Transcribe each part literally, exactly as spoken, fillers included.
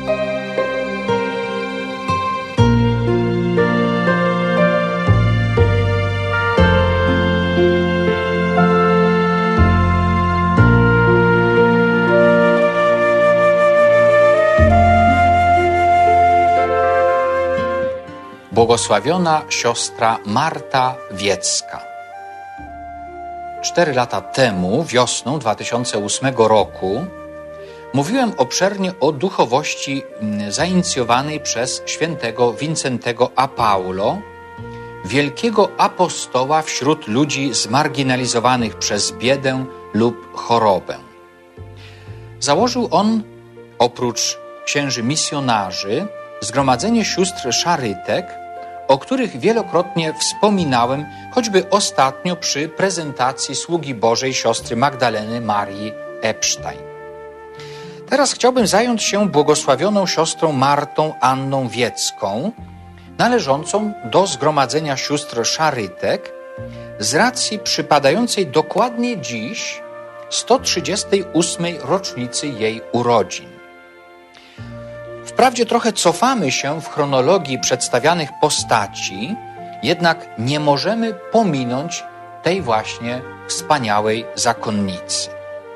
Błogosławiona siostra Marta Wiecka. Cztery lata temu, wiosną dwa tysiące ósmego roku, mówiłem obszernie o duchowości zainicjowanej przez świętego Wincentego a Paulo, wielkiego apostoła wśród ludzi zmarginalizowanych przez biedę lub chorobę. Założył on, oprócz księży misjonarzy, zgromadzenie sióstr szarytek, o których wielokrotnie wspominałem, choćby ostatnio przy prezentacji sługi Bożej siostry Magdaleny Marii Epstein. Teraz chciałbym zająć się błogosławioną siostrą Martą Anną Wiecką, należącą do zgromadzenia sióstr szarytek, z racji przypadającej dokładnie dziś sto trzydziestej ósmej rocznicy jej urodzin. Wprawdzie trochę cofamy się w chronologii przedstawianych postaci, jednak nie możemy pominąć tej właśnie wspaniałej zakonnicy.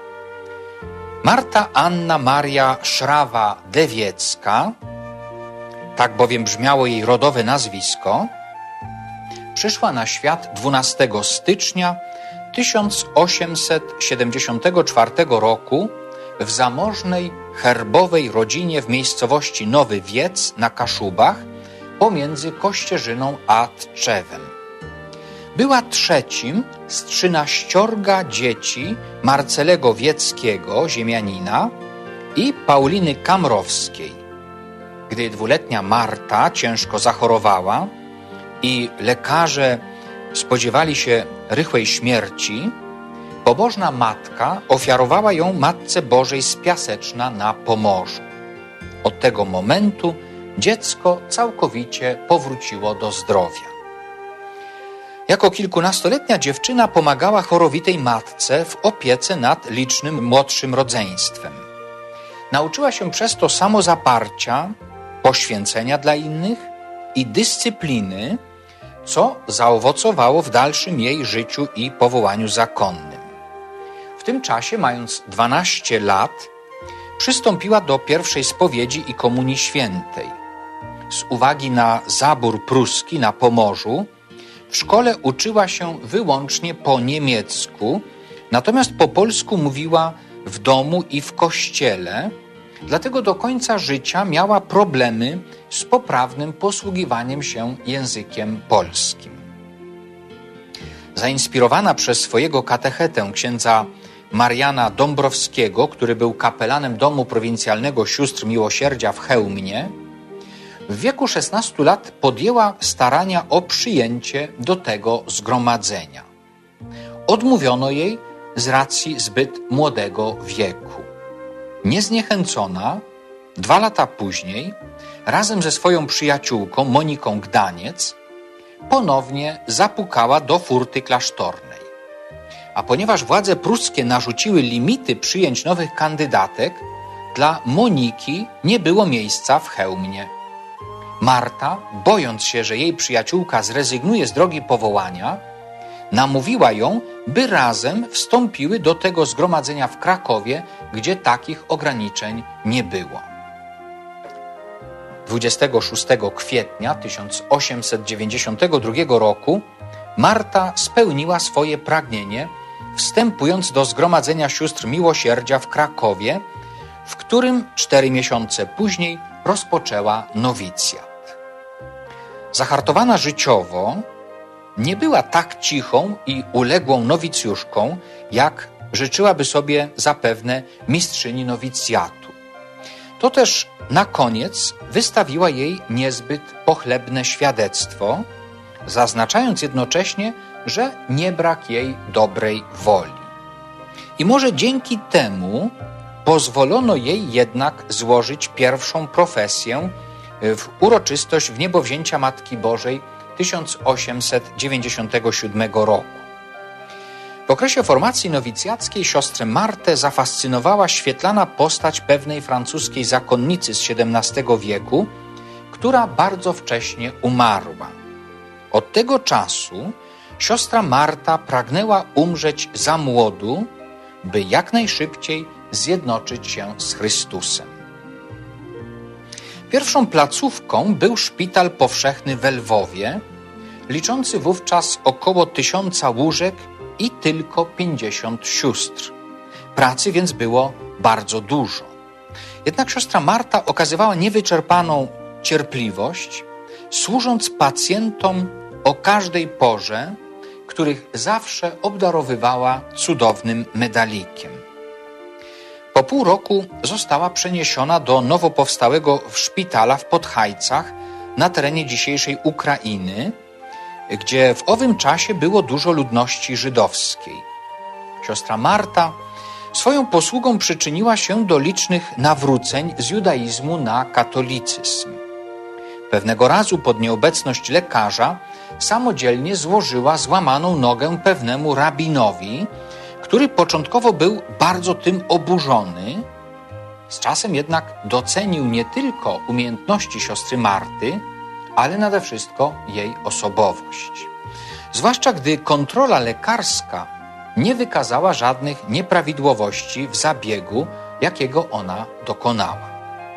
Marta Anna Maria Szrawa-Dewiecka, tak bowiem brzmiało jej rodowe nazwisko, przyszła na świat dwunastego stycznia tysiąc osiemset siedemdziesiątego czwartego roku w zamożnej, herbowej rodzinie w miejscowości Nowy Wiec na Kaszubach pomiędzy Kościerzyną a Tczewem. Była trzecim z trzynaściorga dzieci Marcelego Wieckiego, ziemianina, i Pauliny Kamrowskiej. Gdy dwuletnia Marta ciężko zachorowała i lekarze spodziewali się rychłej śmierci, pobożna matka ofiarowała ją Matce Bożej z Piaseczna na Pomorzu. Od tego momentu dziecko całkowicie powróciło do zdrowia. Jako kilkunastoletnia dziewczyna pomagała chorowitej matce w opiece nad licznym młodszym rodzeństwem. Nauczyła się przez to samozaparcia, poświęcenia dla innych i dyscypliny, co zaowocowało w dalszym jej życiu i powołaniu zakonnym. W tym czasie, mając dwanaście lat, przystąpiła do pierwszej spowiedzi i komunii świętej. Z uwagi na zabór pruski na Pomorzu, w szkole uczyła się wyłącznie po niemiecku, natomiast po polsku mówiła w domu i w kościele, dlatego do końca życia miała problemy z poprawnym posługiwaniem się językiem polskim. Zainspirowana przez swojego katechetę, księdza Mariana Dąbrowskiego, który był kapelanem domu prowincjalnego Sióstr Miłosierdzia w Chełmie, w wieku szesnastu lat podjęła starania o przyjęcie do tego zgromadzenia. Odmówiono jej z racji zbyt młodego wieku. Niezniechęcona, dwa lata później, razem ze swoją przyjaciółką Moniką Gdaniec, ponownie zapukała do furty klasztornej. A ponieważ władze pruskie narzuciły limity przyjęć nowych kandydatek, dla Moniki nie było miejsca w Chełmie. Marta, bojąc się, że jej przyjaciółka zrezygnuje z drogi powołania, namówiła ją, by razem wstąpiły do tego zgromadzenia w Krakowie, gdzie takich ograniczeń nie było. dwudziestego szóstego kwietnia tysiąc osiemset dziewięćdziesiątego drugiego roku Marta spełniła swoje pragnienie, wstępując do Zgromadzenia Sióstr Miłosierdzia w Krakowie, w którym cztery miesiące później rozpoczęła nowicjat. Zahartowana życiowo, nie była tak cichą i uległą nowicjuszką, jak życzyłaby sobie zapewne mistrzyni nowicjatu. To też na koniec wystawiła jej niezbyt pochlebne świadectwo, zaznaczając jednocześnie, że nie brak jej dobrej woli. I może dzięki temu pozwolono jej jednak złożyć pierwszą profesję w uroczystość wniebowzięcia Matki Bożej tysiąc osiemset dziewięćdziesiątego siódmego roku. W okresie formacji nowicjackiej siostrę Martę zafascynowała świetlana postać pewnej francuskiej zakonnicy z siedemnastego wieku, która bardzo wcześnie umarła. Od tego czasu siostra Marta pragnęła umrzeć za młodu, by jak najszybciej zjednoczyć się z Chrystusem. Pierwszą placówką był szpital powszechny w Lwowie, liczący wówczas około tysiąca łóżek i tylko pięćdziesiąt sióstr. Pracy więc było bardzo dużo. Jednak siostra Marta okazywała niewyczerpaną cierpliwość, służąc pacjentom o każdej porze, których zawsze obdarowywała cudownym medalikiem. Po pół roku została przeniesiona do nowo powstałego szpitala w Podhajcach na terenie dzisiejszej Ukrainy, gdzie w owym czasie było dużo ludności żydowskiej. Siostra Marta swoją posługą przyczyniła się do licznych nawróceń z judaizmu na katolicyzm. Pewnego razu pod nieobecność lekarza samodzielnie złożyła złamaną nogę pewnemu rabinowi, który początkowo był bardzo tym oburzony. Z czasem jednak docenił nie tylko umiejętności siostry Marty, ale nade wszystko jej osobowość. Zwłaszcza gdy kontrola lekarska nie wykazała żadnych nieprawidłowości w zabiegu, jakiego ona dokonała.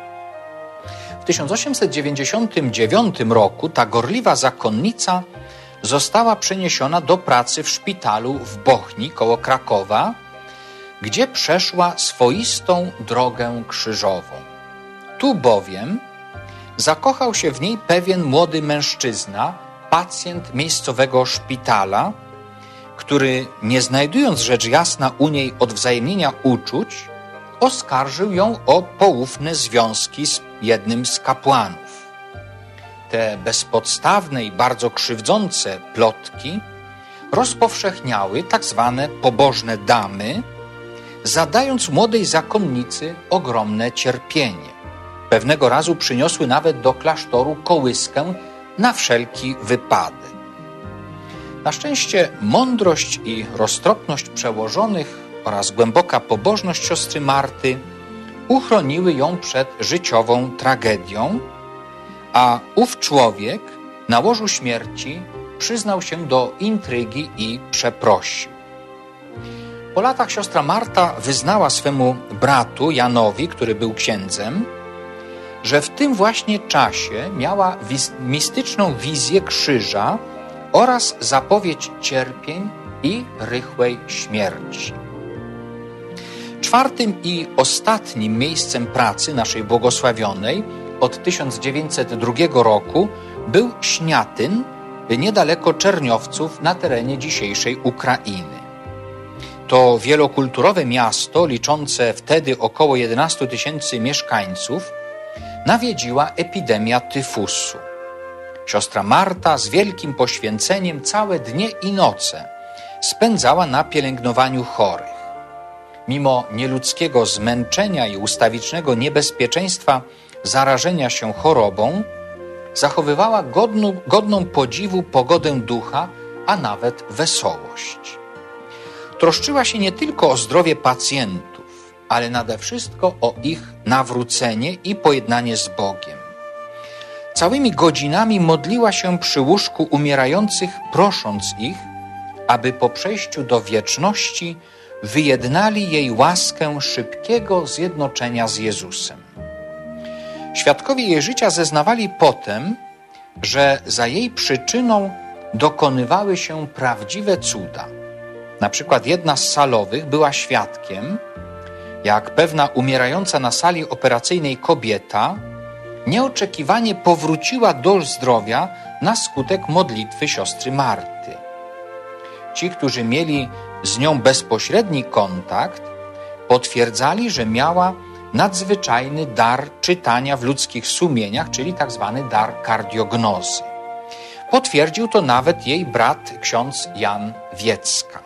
W tysiąc osiemset dziewięćdziesiątym dziewiątym roku ta gorliwa zakonnica została przeniesiona do pracy w szpitalu w Bochni koło Krakowa, gdzie przeszła swoistą drogę krzyżową. Tu bowiem zakochał się w niej pewien młody mężczyzna, pacjent miejscowego szpitala, który, nie znajdując rzecz jasna u niej odwzajemnienia uczuć, oskarżył ją o poufne związki z jednym z kapłanów. Te bezpodstawne i bardzo krzywdzące plotki rozpowszechniały tak zwane pobożne damy, zadając młodej zakonnicy ogromne cierpienie. Pewnego razu przyniosły nawet do klasztoru kołyskę na wszelki wypadek. Na szczęście mądrość i roztropność przełożonych oraz głęboka pobożność siostry Marty uchroniły ją przed życiową tragedią, a ów człowiek na łożu śmierci przyznał się do intrygi i przeprosił. Po latach siostra Marta wyznała swemu bratu Janowi, który był księdzem, że w tym właśnie czasie miała wiz- mistyczną wizję krzyża oraz zapowiedź cierpień i rychłej śmierci. Czwartym i ostatnim miejscem pracy naszej błogosławionej od tysiąc dziewięćset drugiego roku był Śniatyn, niedaleko Czerniowców na terenie dzisiejszej Ukrainy. To wielokulturowe miasto, liczące wtedy około jedenastu tysięcy mieszkańców, nawiedziła epidemia tyfusu. Siostra Marta z wielkim poświęceniem całe dnie i noce spędzała na pielęgnowaniu chorych. Mimo nieludzkiego zmęczenia i ustawicznego niebezpieczeństwa zarażenia się chorobą, zachowywała godną, godną podziwu pogodę ducha, a nawet wesołość. Troszczyła się nie tylko o zdrowie pacjentów, ale nade wszystko o ich nawrócenie i pojednanie z Bogiem. Całymi godzinami modliła się przy łóżku umierających, prosząc ich, aby po przejściu do wieczności wyjednali jej łaskę szybkiego zjednoczenia z Jezusem. Świadkowie jej życia zeznawali potem, że za jej przyczyną dokonywały się prawdziwe cuda. Na przykład jedna z salowych była świadkiem, jak pewna umierająca na sali operacyjnej kobieta nieoczekiwanie powróciła do zdrowia na skutek modlitwy siostry Marty. Ci, którzy mieli z nią bezpośredni kontakt, potwierdzali, że miała nadzwyczajny dar czytania w ludzkich sumieniach, czyli tak zwany dar kardiognozy. Potwierdził to nawet jej brat, ksiądz Jan Wiecka.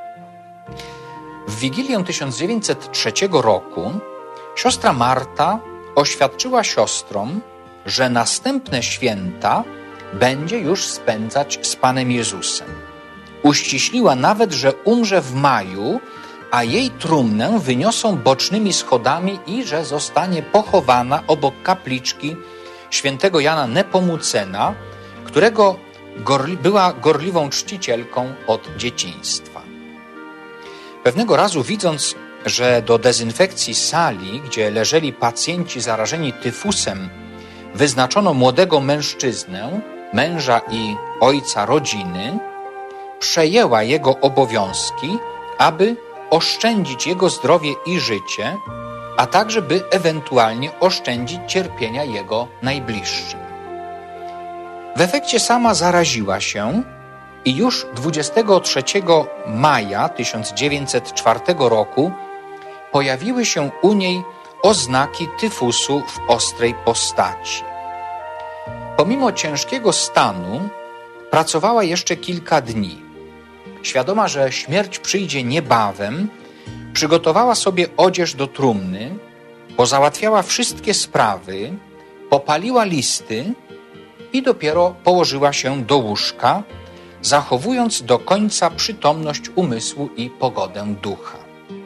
W Wigilię tysiąc dziewięćset trzeciego roku siostra Marta oświadczyła siostrom, że następne święta będzie już spędzać z Panem Jezusem. Uściśliła nawet, że umrze w maju, a jej trumnę wyniosą bocznymi schodami i że zostanie pochowana obok kapliczki świętego Jana Nepomucena, którego gorli, była gorliwą czcicielką od dzieciństwa. Pewnego razu, widząc, że do dezynfekcji sali, gdzie leżeli pacjenci zarażeni tyfusem, wyznaczono młodego mężczyznę, męża i ojca rodziny, przejęła jego obowiązki, aby oszczędzić jego zdrowie i życie, a także by ewentualnie oszczędzić cierpienia jego najbliższym. W efekcie sama zaraziła się i już dwudziestego trzeciego maja tysiąc dziewięćset czwartego roku pojawiły się u niej oznaki tyfusu w ostrej postaci. Pomimo ciężkiego stanu pracowała jeszcze kilka dni. Świadoma, że śmierć przyjdzie niebawem, przygotowała sobie odzież do trumny, pozałatwiała wszystkie sprawy, popaliła listy i dopiero położyła się do łóżka, zachowując do końca przytomność umysłu i pogodę ducha.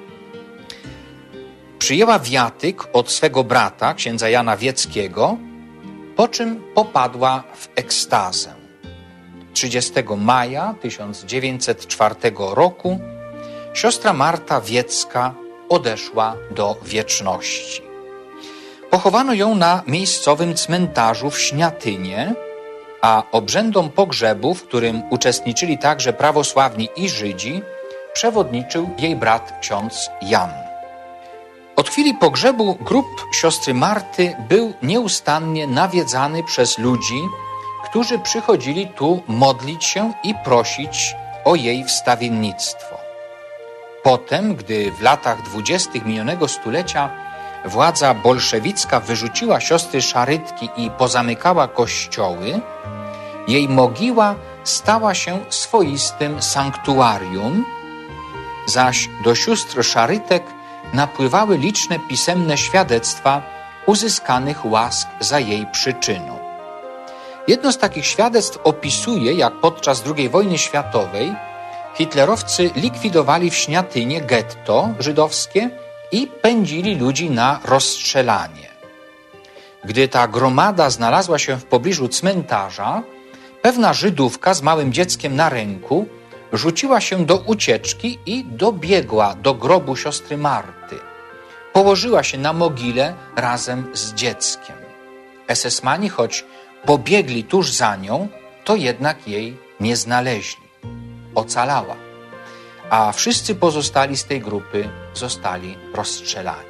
Przyjęła wiatyk od swego brata, księdza Jana Wieckiego, po czym popadła w ekstazę. trzydziestego maja tysiąc dziewięćset czwartego roku siostra Marta Wiecka odeszła do wieczności. Pochowano ją na miejscowym cmentarzu w Śniatynie, a obrzędom pogrzebu, w którym uczestniczyli także prawosławni i Żydzi, przewodniczył jej brat ksiądz Jan. Od chwili pogrzebu grób siostry Marty był nieustannie nawiedzany przez ludzi, którzy przychodzili tu modlić się i prosić o jej wstawiennictwo. Potem, gdy w latach dwudziestych minionego stulecia władza bolszewicka wyrzuciła siostry szarytki i pozamykała kościoły, jej mogiła stała się swoistym sanktuarium, zaś do sióstr szarytek napływały liczne pisemne świadectwa uzyskanych łask za jej przyczyną. Jedno z takich świadectw opisuje, jak podczas drugiej wojny światowej hitlerowcy likwidowali w Śniatynie getto żydowskie i pędzili ludzi na rozstrzelanie. Gdy ta gromada znalazła się w pobliżu cmentarza, pewna Żydówka z małym dzieckiem na ręku rzuciła się do ucieczki i dobiegła do grobu siostry Marty. Położyła się na mogile razem z dzieckiem. esesmani, choć pobiegli tuż za nią, to jednak jej nie znaleźli. Ocalała, a wszyscy pozostali z tej grupy zostali rozstrzelani.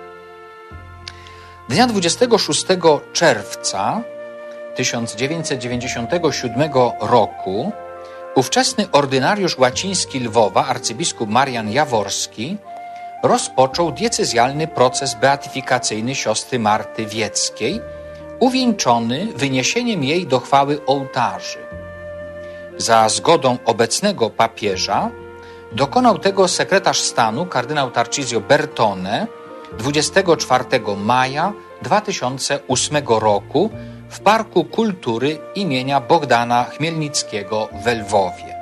Dnia dwudziestego szóstego czerwca tysiąc dziewięćset dziewięćdziesiątego siódmego roku ówczesny ordynariusz łaciński Lwowa, arcybiskup Marian Jaworski, rozpoczął diecezjalny proces beatyfikacyjny siostry Marty Wieckiej, uwieńczony wyniesieniem jej do chwały ołtarzy. Za zgodą obecnego papieża dokonał tego sekretarz stanu kardynał Tarcisio Bertone dwudziestego czwartego maja dwa tysiące ósmego roku w Parku Kultury imienia Bogdana Chmielnickiego w Lwowie.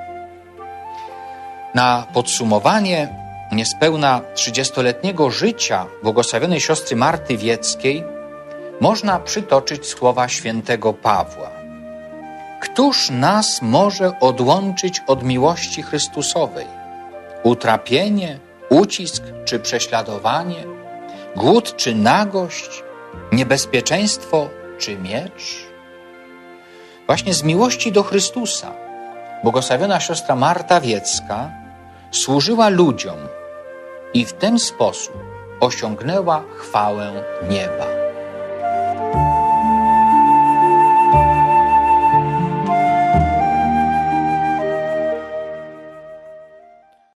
Na podsumowanie niespełna trzydziestoletniego życia błogosławionej siostry Marty Wieckiej można przytoczyć słowa świętego Pawła. Któż nas może odłączyć od miłości Chrystusowej? Utrapienie, ucisk czy prześladowanie, głód czy nagość, niebezpieczeństwo czy miecz? Właśnie z miłości do Chrystusa błogosławiona siostra Marta Wiecka służyła ludziom i w ten sposób osiągnęła chwałę nieba.